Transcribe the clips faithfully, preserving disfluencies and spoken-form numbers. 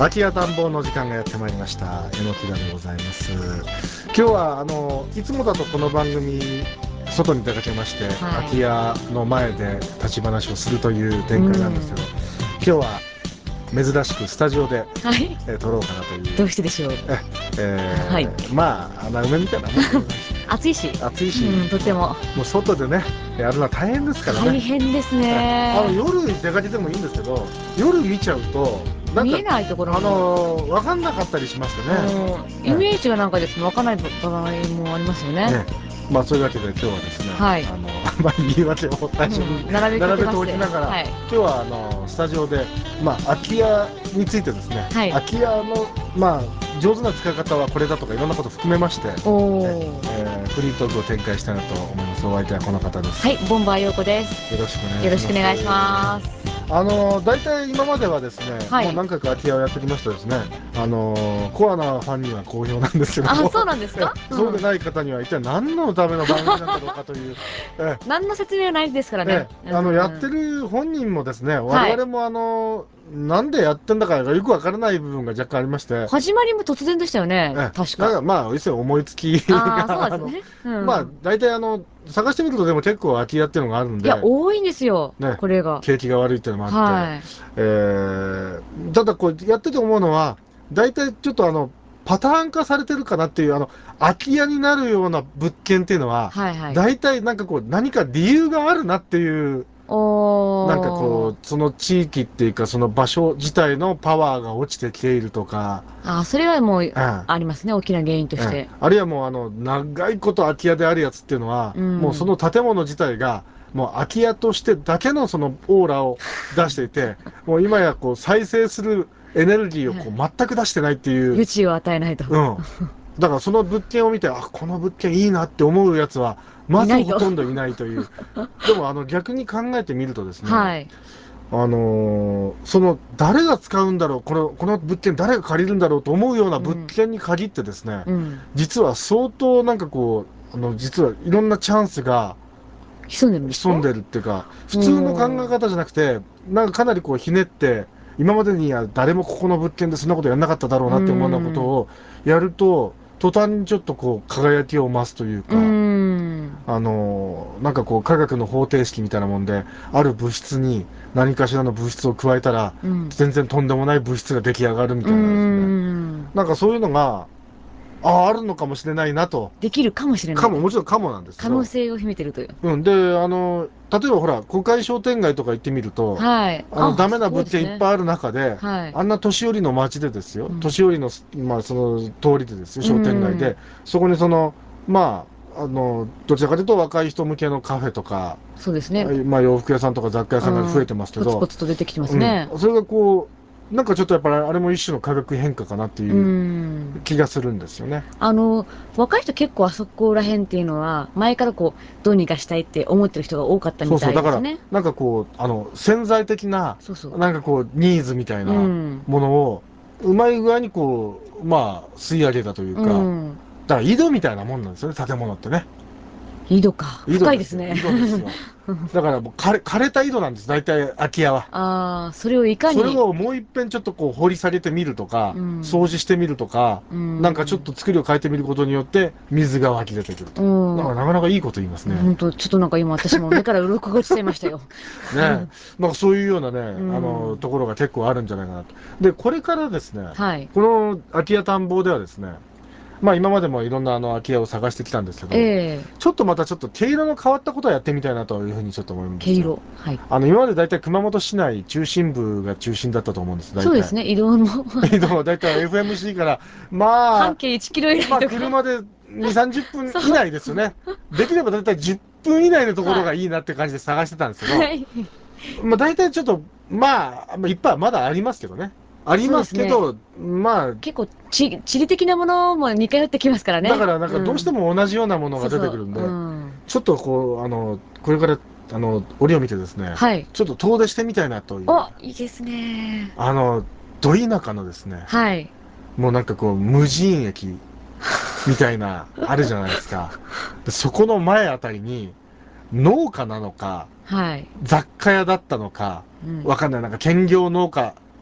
空き家探訪の時間がやってまいりました。えのきだでございます。今日はあのいつもだとこの番組外に出かけまして、はい、空き家の前で立ち話をするという展開なんですけど、今日は珍しくスタジオで、はい、えー、撮ろうかなという。 どうしてでしょう。 え、えーはい、まあ穴埋めみたいなもんでございます。 暑いし暑いし、 うん、とてももう外でねやるのは大変ですからね。 大変ですね。 あの夜出かけてもいいんですけど、夜見ちゃうとなんか見えないところもあの分かんなかったりしますよね。 イメージがなんかですね、分かんない場合もありますよね。 ね、まあそういうわけで今日はですね、 はい、 あのまあ言い訳を最初に、うん、並べておきながら、はい、今日はあのスタジオでまあ空き家についてですね、はい、空き家のまあ上手な使い方はこれだとかいろんなこと含めまして、おえー、フリートークを展開したいなと思います。お相手はこの方です。 はい、ボンバー陽子です。 よろしくお願いします。 よろしくお願いします。 あの大体今まではですね、はい、もう何回か空き家をやってきましたですね、あのコアなファンには好評なんですけども、 あ、そうなんですか？ そうでない方には一体何のための番組なんだろうかというえ何の説明はないですからね。 あのやってる本人もですね、我々もあのなんでやってんだかよくわからない部分が若干ありまして、 始まりも突然でしたよね、確か。 だからまあ要するに思いつきが、あのまあ大体あの探してみるとでも結構空き家っていうのがあるんで、 いや多いんですよ、これが景気が悪いっていうのもあって、えただこうやってて思うのは、大体ちょっとあのパターン化されてるかなっていう、あの空き家になるような物件っていうのは、大体なんかこう何か理由があるなっていう。なんかこうその地域っていうかその場所自体のパワーが落ちてきているとか、 あ、それはもうありますね、大きな原因として。 あるいはもうあの長いこと空き家であるやつっていうのは、もうその建物自体がもう空き家としてだけのそのオーラを出していて、もう今やこう再生するエネルギーをこう全く出してないっていう、 余地を与えないと。 うん、だからその物件を見て、あ、この物件いいなって思うやつはまずほとんどいないという。でもあの逆に考えてみるとですね、はい、あのー、その誰が使うんだろう、このこの物件誰が借りるんだろうと思うような物件に限ってですね、うん、実は相当なんかこうあの実はいろんなチャンスが潜んでるんですか？ 潜んでるっていうか、普通の考え方じゃなくて、なんかかなりこうひねって、今までには誰もここの物件でそんなことやんなかっただろうなって思うようなことをやると、途端にちょっとこう輝きを増すというか、うんあのなんかこう科学の方程式みたいなもんで、ある物質に何かしらの物質を加えたら、うん、全然とんでもない物質が出来上がるみたいなですね、なんかそういうのがああるのかもしれないなと。 できるかもしれない。 かも、もちろんかもなんですけど。 可能性を秘めてるという。 うん。で、あの、例えばほら、公会商店街とか行ってみると、はい。あの、ダメな物件いっぱいある中で、はい。あんな年寄りの街でですよ、年寄りの、まあ、その通りでですよ、商店街で、そこにその、まあ、あの、どちらかというと若い人向けのカフェとか、そうですね。まあ、洋服屋さんとか雑貨屋さんが増えてますけど、ポツポツと出てきてますね。それがこう、なんかちょっとやっぱりあれも一種の化学変化かなっていう気がするんですよね。 あの若い人結構あそこら辺っていうのは前からこうどうにかしたいって思ってる人が多かったみたいですね。そうそう、だからなんかこうあの潜在的ななんかこうニーズみたいなものをうまい具合にこうまあ吸い上げたというか、うん、だから井戸みたいなもんなんですよね、建物ってね。 井戸か。深いですね。 井戸ですよ。だからもう枯れ、枯れた井戸なんです、大体空き家は。 ああ、それをいかに。 それをもう一遍ちょっとこう掘り下げてみるとか、うん、掃除してみるとか、うん、なんかちょっと作りを変えてみることによって水が湧き出てくると。うん、だからなかなかいいこと言いますね。 本当ちょっとなんか今私も目から鱗が落ちちゃいましたよ。 ね、なんかそういうようなね、うん、あのところが結構あるんじゃないかなと。で、これからですね、はい、この空き家探訪ではですね、まあ今までもいろんなあの空き家を探してきたんですけど、えー、ちょっとまたちょっと毛色の変わったことをやってみたいなというふうにちょっと思います。毛色、はい。あの今までだいたい熊本市内中心部が中心だったと思うんです。 そうですね、移動も移動はだいたい エフエムシー からまあ半径いちキロ以内とか、 まあ車でに、さんじゅっぷん以内ですよね。できればだいたいじゅっぷん以内のところがいいなって感じで探してたんですけど、はい、まあ大体ちょっとまあいっぱいまだありますけどね。ありますけど、ね、まあ結構地理的なものも似通ってきますからね。 だからなんかどうしても同じようなものが出てくるんで、ちょっとこうあのこれからあの折を見てですね、はい、ちょっと遠出してみたいなという。 お、いいですね。 あのど田舎のですね、はい、もうなんかこう無人駅みたいなあるじゃないですか。でそこの前あたりに農家なのか、はい、雑貨屋だったのか、うん、わかんない、なんか兼業農家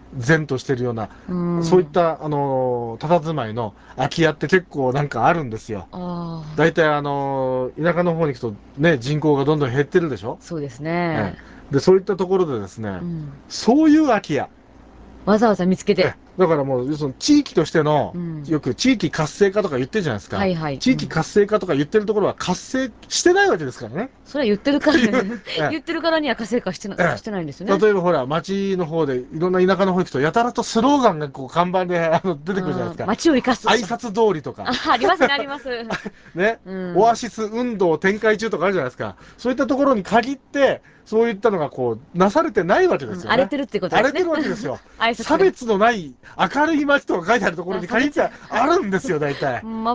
善としてるような、 うんそういったあの佇まいの空き家って結構なんかあるんですよ。 ああ、 大体あの田舎の方に行くとね、人口がどんどん減ってるでしょ。 そうですえね。 え、でそういったところでですね、 うん。 そういう空き家、 わざわざ見つけて。 えだからもう要するに地域としての、 うん。 よく地域活性化とか言ってるじゃないですか。 はいはい。 地域うん。 活性化とか言ってるところは活性してないわけですからね。 それは言ってるから、 いう、え言ってるからには活性化してな、 えしてないんですよえ、 ね。 例えばほら、町の方で、いろんな田舎の方行くと、やたらとスローガンがこう看板であの出てくるじゃないですあーか。 街を生かす。 挨拶通りとか、 あ、ありますね、あります。 ね、 うん。 オアシス運動展開中とかあるじゃないですか。そういったところに限って、そういったのがこう、なされてないわけでうん、 すよね。 荒れてるってことですね。 荒れてるわけですよ。 挨拶が。 差別のない明るい街とか書いてあるところあ、差別。 に限ってあるんですよ、大体。 ま、うん。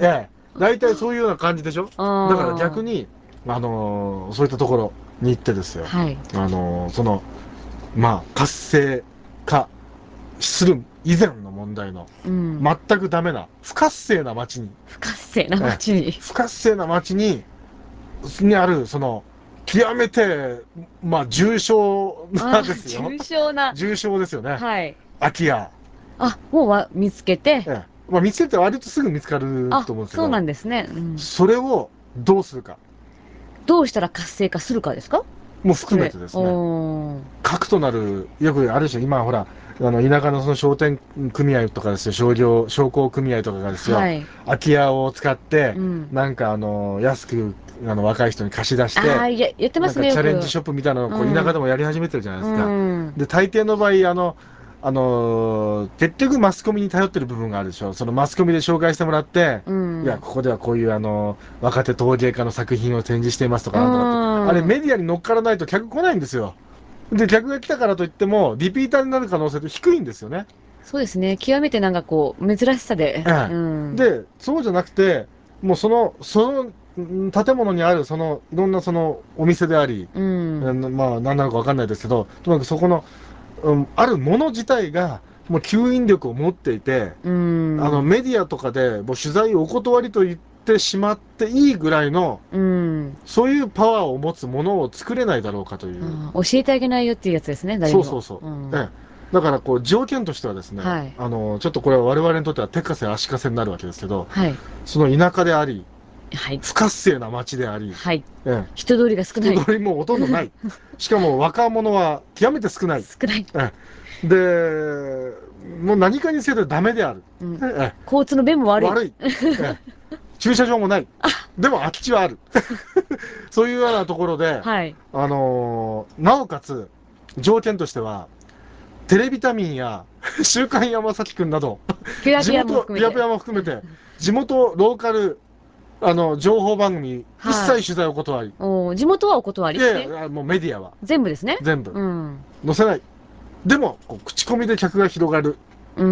ええ。大体そういうような感じでしょ。だからあ逆に、あのーそういったところに行ってですよ。 はい。 あのーその、まあ、活性化する以前の問題の、 うん。 全くダメな、不活性な街に、 不活性なええ、 街に。 不活性な街に、にある、その、極めて、まあ、重症ああ、 なですよ。 重症な。 重症ですよね。 はい。 空き家。 あ、もうわ見つけて。 ええ。まあ、見つけて割とすぐ見つかるあ、 と思うんですけそうなど、 んですね。うん。 それをどうするか。 どうしたら活性化するかですか？ もそれ。 含めてですね、 おー。 核となる、よくあるでしょ、今ほら、あの、田舎のその商店組合とかですよ、商業、商工組合とかがですよ、 はい。 空き家を使って、 うん。 なんかあの、安く、あの、若い人に貸し出して、 ああ、や、やってますね、 なんかチャレンジよく。 ショップみたいなのをこう田舎でうん。 もやり始めてるじゃないでうすか。 ん。 で、大抵の場合、あの、あのー結局マスコミに頼ってる部分があるでしょ。そのマスコミで紹介してもらって、 うん。 いや、ここではこういうあの、若手陶芸家の作品を展示していますとうかなんとかって。あれん。 メディアに乗っからないと客来ないんですよ。で、客が来たからといっても、リピーターになる可能性って低いんですよね。 そうですね。極めてなんかこう、珍しさで。うええ。 ん。 で、そうじゃなくて、もうその、その、ん建物にある、その、いろんなその、お店であり、 うん。 うんまあ、何なのかわかんないですけど、とにかくそこの、うん、あるもの自体が、もう吸引力を持っていて、 うあの、 ん。 メディアとかで、もう取材をお断りと言ってしまっていいぐらいの、 うん。 そういうパワーを持つものを作れないだろうかという。 あー教えてあげないよっていうやつですね、誰にも。 そうそうそう。 うん。 ええ。だから、こう、条件としてはですね、 はい。 あの、ちょっとこれは我々にとっては手かせ足かせになるわけですけど、 はい。 その田舎であり、 はい。 不活性な街であり、 はい。 ええ、 人通りが少ない。 人通りもほとんどない。しかも若者は極めて少ない。 少ない。 ええ、で、もう何かにせよダメである。 うん。 ええ、 交通の便も悪い。 悪い。ええ、駐車場もない。でも空き地はある。そういうようなところで、 はい。 あのーなおかつ、条件としては、テレビタミンや週刊山崎くんなど、 ピュアピュアも地元、 含めて。 ピヤピヤも含めて、地元ローカル、あの、情報番組、一はい。 切取材を断り、 おー地元はお断りえ、 いやいや、もうメディアは全部ですね。 全部うん。 載せない。でも、こう口コミで客が広がる。 うん。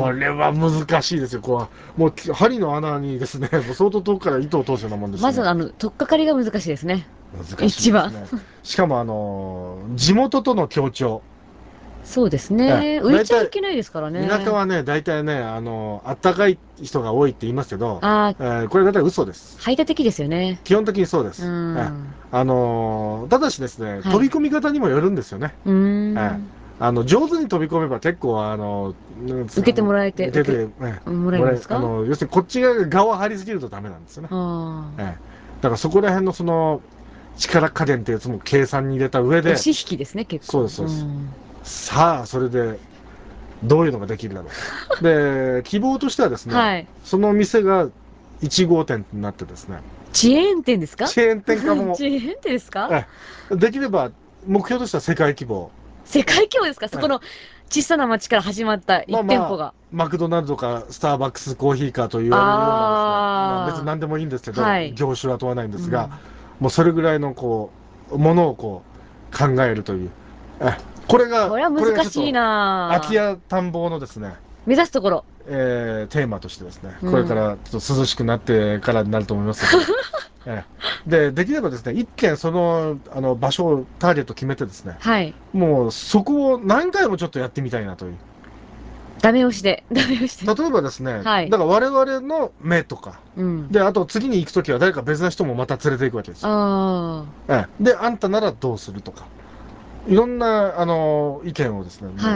これは難しいですよ。こうもう針の穴にですね、もう相当遠くから糸を通すようなもんですね。 まず、あの、取っかかりが難しいですね。 難しい一番。 ですね。しかも、あのー地元との協調。 そうですえね。 え、 浮いちゃい大体、 けないですからね。 田舎はね、大体ね、あのーあったかい人が多いって言いますけど、 ああ、 えーこれ大体嘘です。 排他的ですよね。 基本的にそうでうす。ええ、 ん。 あのーただしですね、 はい。 飛び込み方にもよるんですよね。 うーええ、 ん。 あの、上手に飛び込めば結構、あの、なんつう受の、あのけてもらえて、 受けて、 受えけ、もえ、もらえ、 らえるんですか？ あの、要するにこっち側が側を張りすぎるとダメなんですよね。 ああ。 ええ。だからそこら辺のその、力加減ってやつも計算に入れた上で、 押し引きですね、結構。 そうです、そううです。 ん。 さあ、それで、どういうのができるだろうと。で、希望としてはですね、 はい。 その店がいち号店になってですね、 遅延店ですか？ チェーン店化も、 遅延店ですか？ ええ、できれば、目標としては世界規模。 世界規模ですか？そええ、 この小さな町から始まった一まあまあ、 店舗が。 マクドナルドかスターバックスコーヒーかと言われるようなですね、まあ別にあ何でもいいんですけあ。 ど、 はい。 業種は問わないんですが、 うん。 もうそれぐらいのこう、ものをこう、考えるという。え、これが、 これはこれが難しいちょっと、空きなぁ。 家探訪のですね、 目指すところ。 えーテーマとしてですね、これかうん。 らちょっと涼しくなってからになると思いますけど、ええ、で、できればですね、一軒その、あの、場所を、ターゲット決めてですね、 はい。 もうそこを何回もちょっとやってみたいなという。 ダメ押しで。ダメ押しで。 例えばですね、 はい。 だから我々の目とか、 うん。 で、あと次に行くときは誰か別な人もまた連れて行くわけですよ。 あええ、で、あんたならどうするとか、いろんな、あの、意見をですね、 あ。はもい。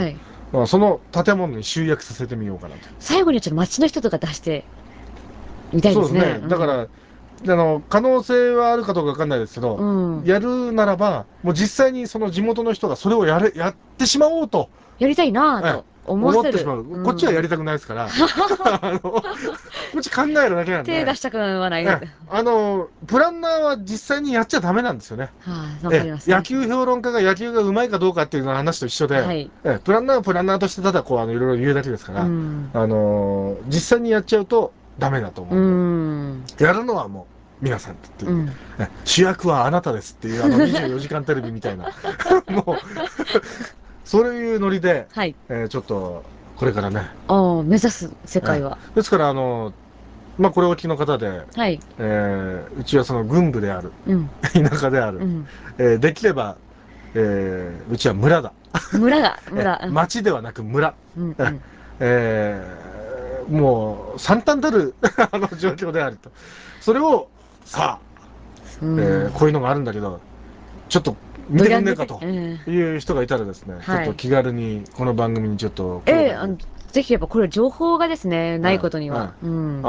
まあ、その建物に集約させてみようかなと。 最後にはちょっと街の人とか出してみたいですね。 そうですね。だから、あの、可能性はあるかどうかわかんないですけど、 うん、 やるならば、もう実際にその地元の人がそれをやれ、やってしまおうと、 やりたいなぁええ、 と思わせる。 思ってしまう。 うこっちはやりん。 たくないですから、あの、こっち考えるだけなんで、 手出したくはない。はええ、あの、プランナーは実際にやっちゃダメなんですよね。 あ、わかええ、 ります。 野球評論家が野球がうまいかどうかっていうの話と一緒で、 はい。 ええ、プランナーはプランナーとしてただこう、あの、いろいろ言うだけですかうら、 ん。 あの、実際にやっちゃうとダメだと思ううんで、 ん。 やるのはもう皆さんっていう、 うん。 え主役はあなたですっていう、あのにじゅうよじかんテレビみたいな、もう、そういうノリで、 はい。 えーちょっと、これからね、 ああ、目指す世界えは。 ーですから、あの、まあ、これをお聞きの方で、 はい。 えーうちはその軍部である、 うん。 田舎である、 うん。 えーできれば、えーうちは村だ。 村が、 え村。 町ではなく村。 うん。うえん。 えーもう、惨憺たるあの状況であると。それを、さあ、 うえーこうん。 いうのがあるんだけど、ちょっと見てくどやんでて。 んねえかとうん。 いう人がいたらですね、ちょっはい。 と気軽にこの番組にちょっと声ええ、あの、 がけると。 ぜひやっぱこれ情報がですね、ないことにはい、はは。 い。 うん。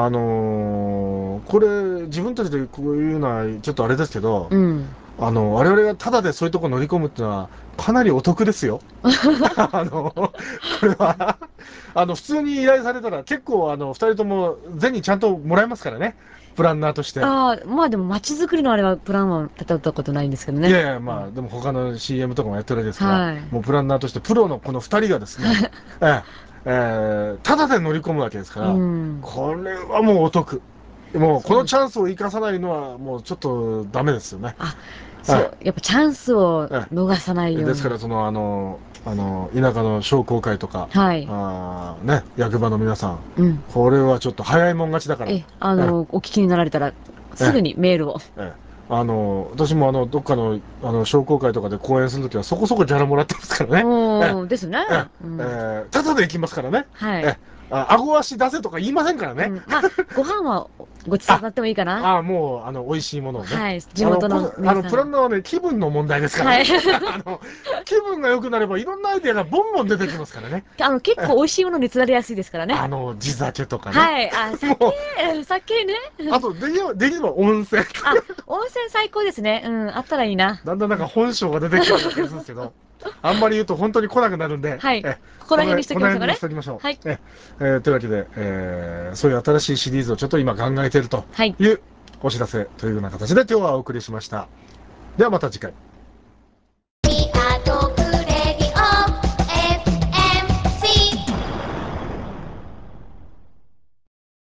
あのーこれ、自分たちでこういうのはちょっとあれですけど、 うん。 あの、我々がタダでそういうとこ乗り込むっていうのは、かなりお得ですよ。あの、これは、あの、普通に依頼されたら結構、あの、二人とも銭ちゃんともらえますからね。プランナーとして。 ああ、まあでも街づくりのあれはプランは立てたことないんですけどね。 いやいや、 うん。 まあ、でも他の シーエム とかもやってるわけですから、 はい。 もうプランナーとしてプロのこの二人がですね、ええ、ええ、タダで乗り込むわけですかうら、 ん。 これはもうお得。もう、こそう。 のチャンスを生かさないのは、もうちょっとダメですよね。 あ、 ええ、 そう。やっぱチャンスをえ逃さないえ、 ように。 ですから、その、あの、あの、田舎の商工会とか、 はい。 あーね、役場の皆さん、 うん。 これはちょっと早いもん勝ちだから、 え、あえの、お聞きになられたら、 え、えすぐにメールを。 え、ええ、あの、私もあの、どっかの、あの、商工会とかで講演するときはそこそこギャラもらってますからね。ええ、 おー、ですね。 ええ、えうん。 え、ただで行きますからね。 はい。 ええ、あ、顎足出せとか言いませんからね。 うん。まあ、ご飯はごちそうにあ、 なってもいいかな。 ああ、もう、あの、美味しいものをね。 はい。地あの、 元これ、あの、 の名産。 プランナーはね、気分の問題ですからはい。 ね。あの、気分が良くなればいろんなアイデアがボンボン出てきますからね。 あの、結構美味しいものにつられやすいですからね。 あの、地酒とかね。 はい。あ、酒、 もう、 酒ね。 あと、できれば、できれば温泉。 あ、温泉最高ですね。うん。あったらいいな。 だんだんなんか本性が出てきてるような気がするんですけど、あんまり言うと本当に来なくなるんで、 はい。 え、 ここら辺にこの辺、この辺にしときましょうかね。 しておきましょはい。 う。え、えーというわけで、えーそういう新しいシリーズをちょっと今考えているとはい。 いうお知らせというような形で今日はお送りしました。ではまた次回。